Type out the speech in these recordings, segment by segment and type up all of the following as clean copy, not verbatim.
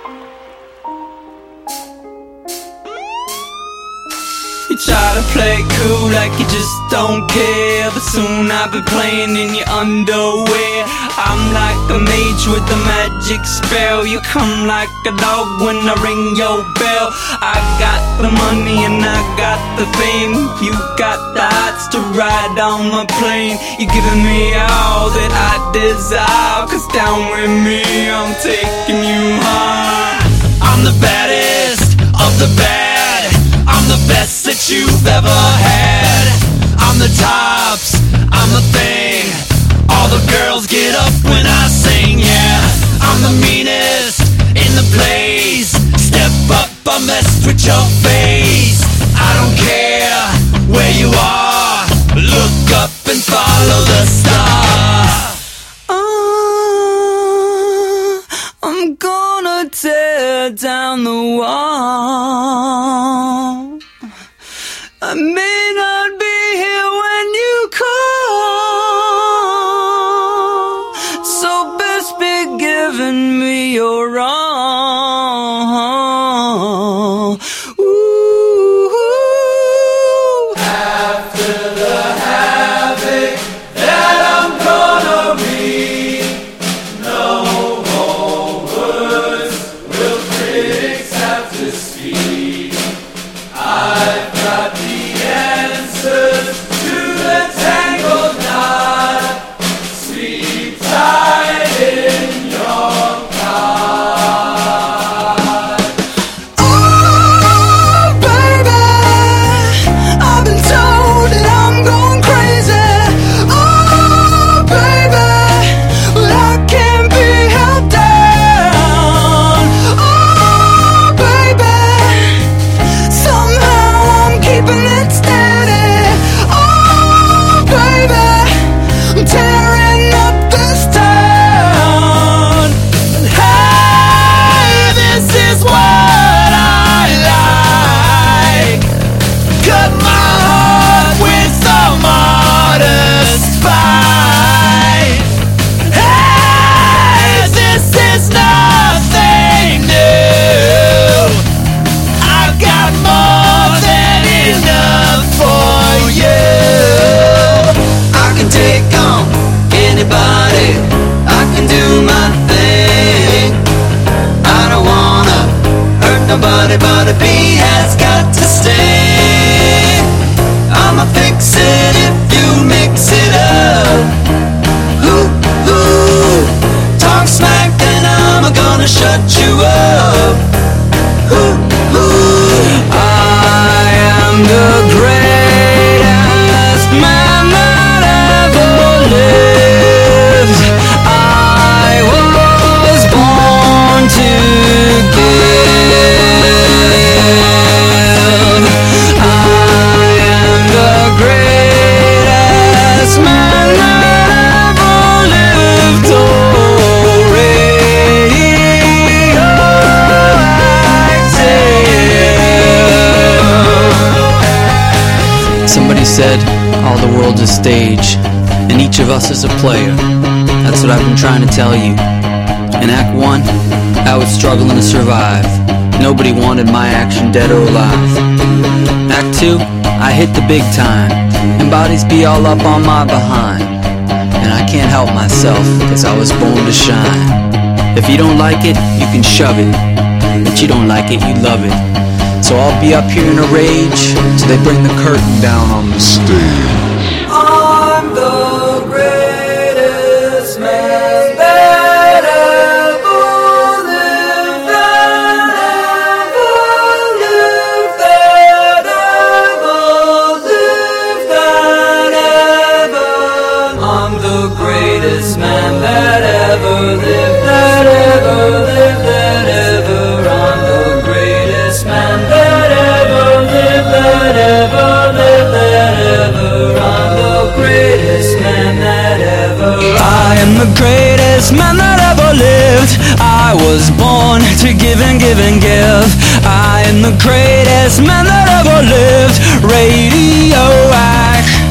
You try to play cool like you just don't care, but soon I'll be playing in your underwear. I'm like a mage with a magic spell. You come like a dog when I ring your bell. I got the money and I got the fame. You got the hots to ride on my plane. You're giving me all that I desire, 'cause down with me I'm taking you high. I'm the baddest of the bad. I'm the best that you've ever had. I'm the tops, I'm the thing. All the girls get up when I sing, yeah. I'm the meanest in the place. Step up, I mess with your face. I don't care where you are. Look up and follow the star. I'm gonna tear down the wall. I may not be here when you call, so best be giving me your all. Ooh. After the havoc that I'm gonna read, no more words will critics have to speak. I've got the answers to the tangled knot. Sleep tight in your cot. Oh, baby, I've been told that I'm going crazy. Oh, baby, well, I can't be held down. Oh, baby, somehow I'm keeping it steady. Oh, baby, I'm tearing up this town. And hey, this is what I like. Cut my heart with some modest spite. Hey, this is nothing new. I've got more than enough for you. I can take on anybody. I can do my thing. I don't wanna hurt nobody, but a bee has got to sting. I'ma fix it if you mix it up. Ooh, ooh. Talk smack, then I'm gonna shut you up. Ooh, ooh. I am the greatest man that ever lived. I was born to give. I am the greatest man that ever lived. Oh, radioactive. Somebody said all the world's a stage, and each of us is a player. That's what I've been trying to tell you. In Act 1, I was struggling to survive. Nobody wanted my action dead or alive. Act 2, I hit the big time, and bodies be all up on my behind. And I can't help myself, 'cause I was born to shine. If you don't like it, you can shove it. If you don't like it, you love it. So I'll be up here in a rage till they bring the curtain down on the stage. I'm the greatest man that ever lived, that ever lived, that ever lived, that ever. I'm the greatest man that ever lived, that ever lived, that ever. I'm the greatest man that ever lived, that ever lived, that ever. I'm the greatest man that ever. I am the greatest man that ever lived. I was born to give and give and give. I am the greatest man that ever lived. Radioactive.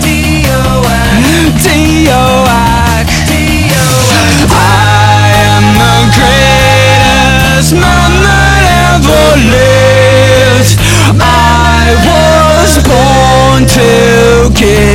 D-O-A-C. I am the greatest man that care.